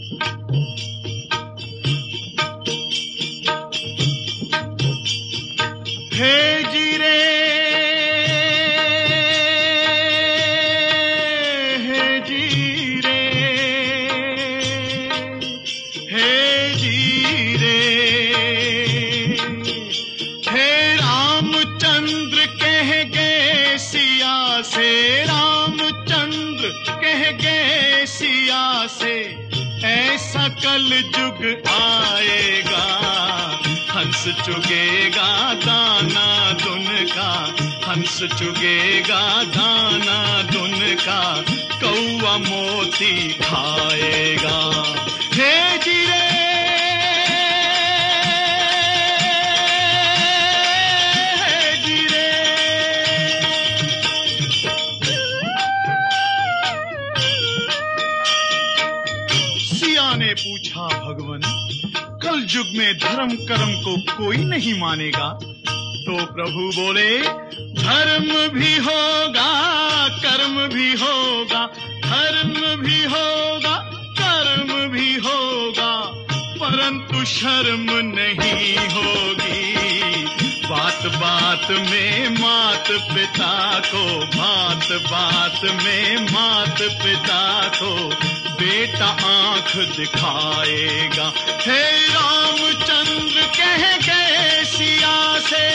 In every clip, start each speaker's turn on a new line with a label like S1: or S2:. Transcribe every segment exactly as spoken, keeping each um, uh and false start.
S1: हे जीरे हे जीरे हे जीरे हे रामचंद्र कह गए सिया से, रामचंद्र कह गए सिया से, ऐसा कल जुग आएगा, हंस चुगेगा दाना दुन का, हंस चुगेगा दाना दुन का, कौवा मोती खाएगा। हे जीरे हे जीरे। सिया ने पूछा, भगवन कल युग में धर्म कर्म को कोई नहीं मानेगा? तो प्रभु बोले, धर्म भी होगा कर्म भी होगा, धर्म भी होगा कर्म भी होगा, परंतु शर्म नहीं होगी। बात बात में मात पिता को, बात बात में मात पिता को, बेटा आंख दिखाएगा। हे रामचंद्र कह गए सिया से,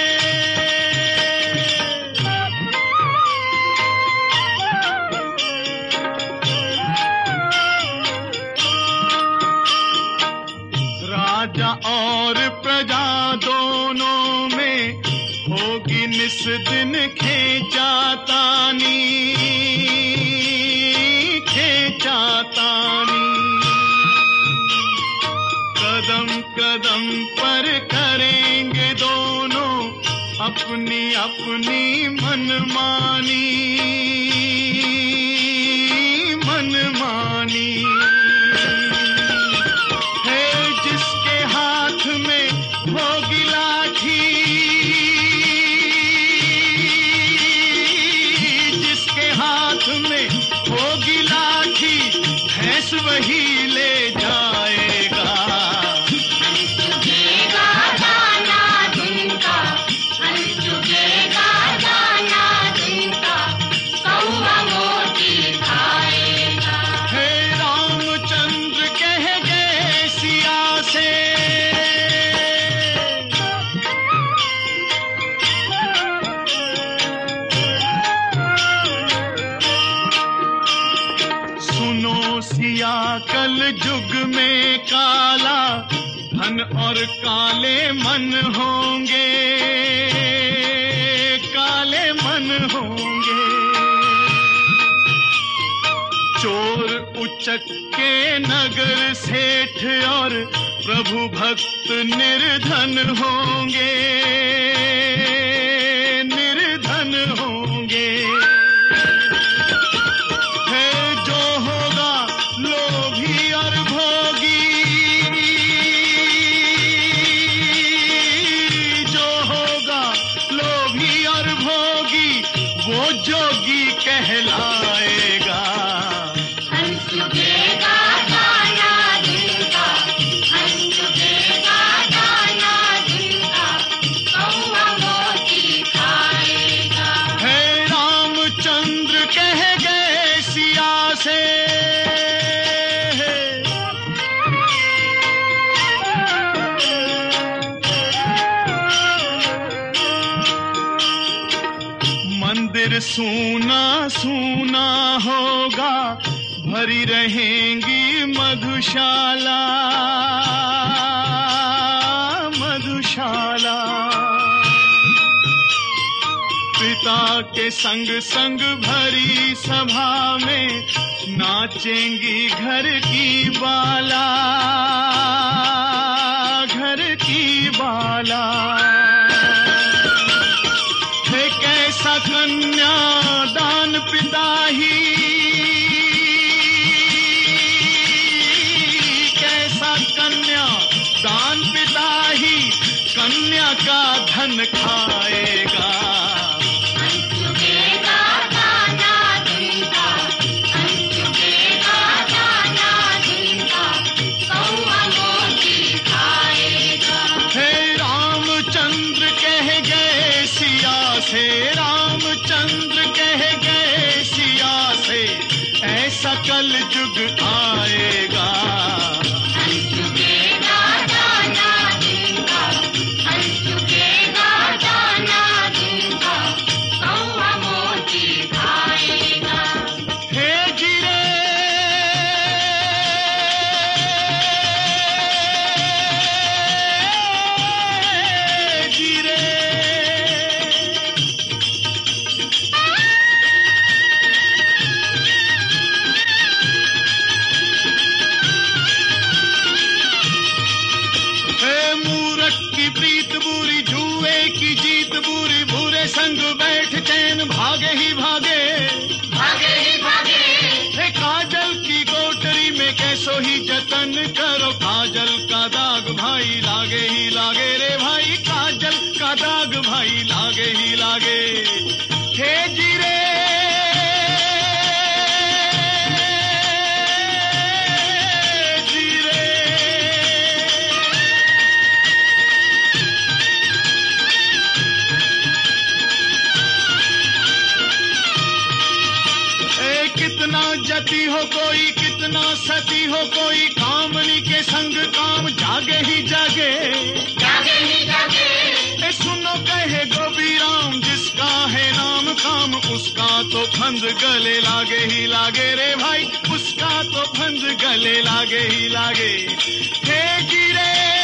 S1: राजा और प्रजा दोनों में होगी निस दिन खेचातानी, खेचातानी। कदम कदम पर करेंगे दोनों अपनी अपनी मनमानी, मनमानी। है जिसके हाथ में होगी लाठी, जिसके हाथ में होगी लाठी, भैंस वही ले जाएगा। सिया कल जुग में काला धन और काले मन होंगे, काले मन होंगे। चोर उचक के नगर सेठ और प्रभु भक्त निर्धन होंगे, निर्धन होंगे। लोभी और भोगी, जो होगा लोभी और भोगी, वो जोगी कहलाएगा। हंस चुगेगा दाना जिनका, हंस चुगेगा दाना जिनका, कौवा मोती खाएगा। हे रामचंद्र कह गए सिया से, मंदिर सूना सूना होगा, भरी रहेंगी मधुशाला, मधुशाला। पिता के संग संग भरी सभा में नाचेंगी घर की बाला, घर की बाला। कैसा कन्या दान पिता ही, कैसा कन्या दान पिता ही, कन्या का धन खाएगा। युग आएगा।
S2: हंस चुकेगा दाना दूंगा, हंस चुकेगा दाना दूंगा, कौवा मोती खाएगा।
S1: हे जीरे जीरे प्रीत बुरी, जुए की जीत बुरी, बुरे संग बैठ चैन भागे ही भागे,
S2: भागे ही भागे।
S1: हे काजल की कोठरी में कैसो ही जतन करो, काजल का दाग भाई लागे ही लागे रे भाई, काजल का दाग भाई लागे ही लागे। हे जीरे कितना जती हो कोई, कितना सती हो कोई, कामनी के संग काम जागे ही जागे,
S2: जागे ही जागे।
S1: ए सुनो कहे गोपी राम, जिसका है नाम काम, उसका तो फंद गले लागे ही लागे रे भाई, उसका तो फंद गले लागे ही लागे। हे जीरे